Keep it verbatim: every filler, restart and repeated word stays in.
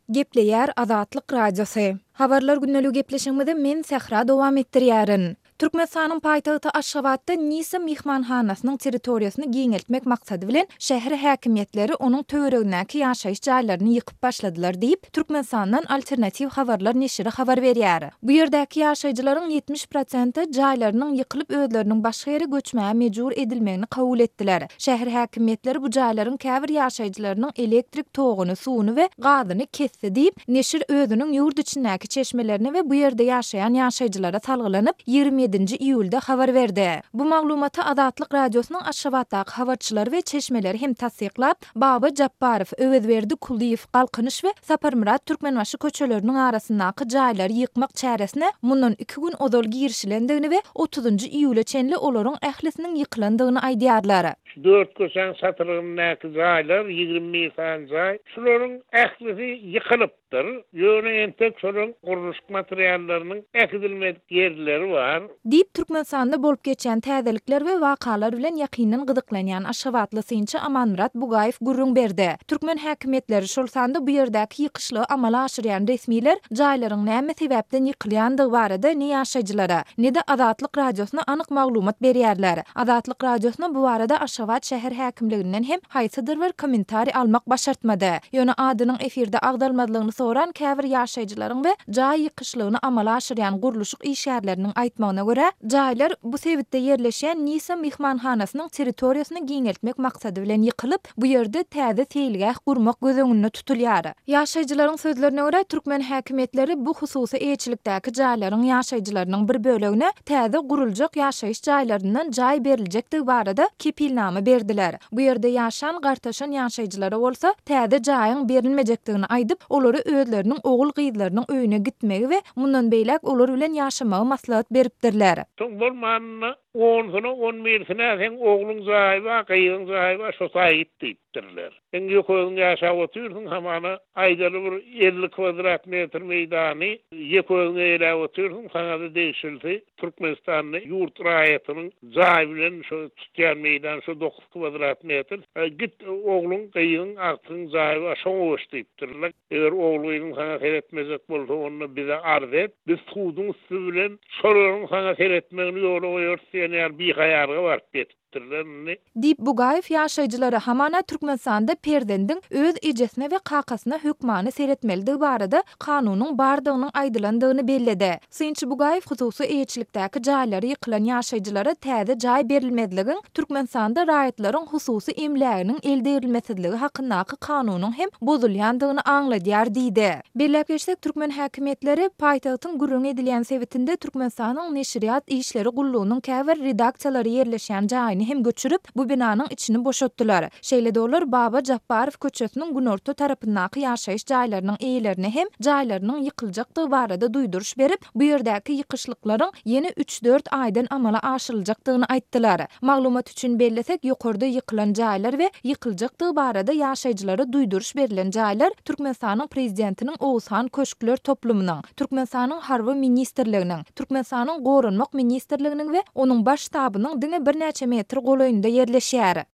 Gepleýär Azatlyk Radiosu. Habarlar günnäli gepleşigimizde men Sehra dowam etdirýärin. Türkmenistanyň paýtagty Aşgabatda Nisa mihmanhanasynyň territoriýasyny giňeltmek maksady bilen şäher häkimiýetleri onuň töweregindäki ýaşaýyş jaýlaryny ýykyp başladylar diýip Türkmenistandan Alternativ Habarlar neşri habar berýär. Bu ýerdäki ýaşaýjylaryň ýetmiş prosenti jaýlarynyň ýykylyp özleriniň başga ýere göçmäge mejbur edilmegini kabul etdiler. Şäher häkimiýetleri bu jaýlaryň käbir ýaşaýjylarynyň elektrik toguny, suwuny we gazyny kesdi diýip neşir özüniň ýurt içindäki çeşmelerini we bu ýerde ýaşaýan ýaşaýjylara salgylanyp ýygrimi ýedinji iýulda habar berdi. Bu maglumaty Azatlyk Radiosynyň Aşgabatdaky habarçylary we çeşmeleri hem tasdiklap, Baba Jabbarow, Öwedberdi Kuliýew, Galkynyş we Saparmurat Türkmenbaşy köçeleriniň arasyndaky jaýlary ýykmak çäresine mundan iki gün ozal girişilendigini we otuzunji iýule çenli olaryň ählisiniň ýykylandygyny aýdýarlar. dört köşen satırlığındaki jaýlar ýygrimi san jaý. Şolaryň ählisi ýykylypdyr. Ýöne entek şolaryň guruluş materiallarynyň äkidilmedik ýerleri bar. Diýip Türkmenistanda bolup geçen täzelikler we wakalar bilen ýakyndan gyzyklanýan Aşgabatly synçy Amanmurat Bugaýew gurrun berdi. Türkmen häkimiýetleri şol sanda bu ýerdäki ýykyşly amala aşyrýan resmiler jaýlaryň näme sebäpden ýykylýandygy barada ne ýaşaýjylara, ne de Azatlyk Radiosyna anyk maglumat berýärler. Azatlyk Radiosyna bu barada Aşgabat şäher häkimliginden hem haýsydyr bir kommentari almak başartmady. Ýöne adynyň efirde agdalmadylygyny soran käbir ýaşaýjylaryň we jaý ýykyşlygyny amala aşyrýan guruluşyk işgärleriniň aýtmagyna görä, jaýlar bu sebitde ýerleşen Nisa mihmanhanasynyň territoriýasyny giňeltmek maksady bilen ýykylyp, bu ýerde täze seýilgäh gurmak gözüňünde tutulýar. Ýaşaýjylaryň sözlerine görä, Türkmen häkimiýetleri bu hususy eýçilikdäki jaýlaryň ýaşaýjylarynyň bir bölegine täze guruljak ýaşaýyş jaýlaryndan jaý beriljekdigi barada kepilname berdiler. Bu ýerde ýaşan, gartaşan ýaşaýjylara bolsa, täze jaýyň berilmejekdigini aýdyp, olary özleriniň ogul gyzlarynyň öýüne gitmegi we mundan beýlek olar bilen ýaşamagy maslahat beripdirler. Soň bolmanyny on sene on bir sene sen ogluň jaýy we gyýyň jaýy we şo saýyt diýipdirler. Sen ýöküň ýaşap oturdyň hamana aýdaly bir elli kvadrat metr meýdany ýöküň eýle oturdyň sanadı değişildi. Türkmenistanyň ýurt raýatynyň jaýy bilen şo tutýan meýdan şo dokuz kvadrat metr. Git ogluň gyýyň artyň jaýy we şo diýipdirler. Eger ogluň sana seretmezek bolsa onu bize arz et. Biz suwdyň üstü bilen şolaryň sana seretmegini ýola goýarsyň. Yani bir hayarı var bettirlerini. Dip Bugaýew ýaşaýjylary hamana Türkmenistanda perdendin öz ejesine we kakasyna hökmany seretmeldigi barada kanunyň bardygynyň aýdylandygyny belledi. Synçy Bugaýew hususy eýçilikdäki jaýlary ýykylan ýaşaýjylara täze jaý berilmedligin Türkmenistanda raýatlaryň hususy emläginiň elde edilmesidligi hakyndaky kanunyň hem bozulýandygyny aňladýar diýdi. Belläpleşsek Türkmen häkimiýetleri paýtagtyň gurrun edilýän sebitinde Türkmenistanyň neşriýat işleri gullugynyň käbir redaksiýalary ýerleşýän jaýyny hem göçürüp bu binanyň içini boşaltdylar. Şeýle dolar Baba Jabbarow köçesiniň günorta tarapyndaky ýaşaýyş jaýlarynyň eýlerini hem jaýlarynyň ýykyljakdygy barada duýduruş berip, bu ýerdäki ýykyşlyklaryň ýene üç dört aýdan amala aşyryljakdygyny aýtdylar. Maglumat üçin bellesek, ýokarda ýykylan jaýlar we ýykyljakdygy barada ýaşaýjylara duýduruş berilen jaýlar Türkmenistanyň prezidentiniň Owsan Köşkler toplumynyň, Türkmenistanyň Harby ministrliginiň, Türkmenistanyň Gorunmak ministrliginiň we onuň baş ştabynyň diňe bir näçe metr golaýynda ýerleşýär.